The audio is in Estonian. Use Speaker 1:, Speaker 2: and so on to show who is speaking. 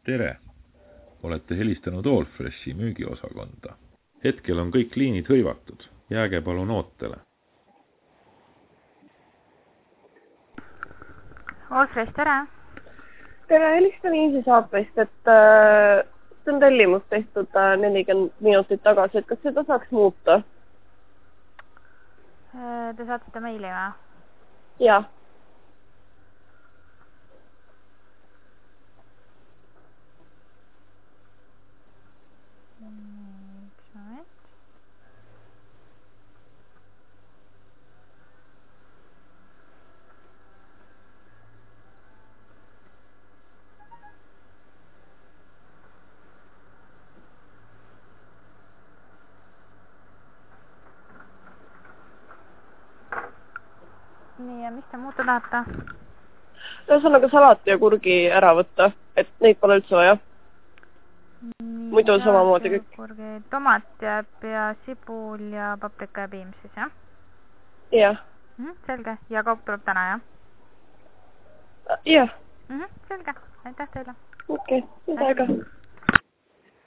Speaker 1: Tere! Olete helistanud Allfreshi müügiosakonda. Hetkel on kõik liinid hõivatud. Jääge palun ootele.
Speaker 2: Allfresh, tere!
Speaker 3: Tere, helistan Easy saatest, et see on tellimus tehtud 40 minutit tagasi, et kas seda saaks muuta?
Speaker 2: Te saatsite meili või?
Speaker 3: Jah.
Speaker 2: Üks moment. Nii, ja mis te muuta tahate?
Speaker 3: Ühesõnaga salati ja kurgi ära võtta, et neid pole üldse vaja. Muidu samamoodi kõik.
Speaker 2: Tomat jääb ja sibul ja paprika ja piim siis, jah?
Speaker 3: Jah.
Speaker 2: Selge. Ja kaup tuleb täna, jah?
Speaker 3: Jah.
Speaker 2: Selge. Aitäh teile.
Speaker 3: Okei, mida aega.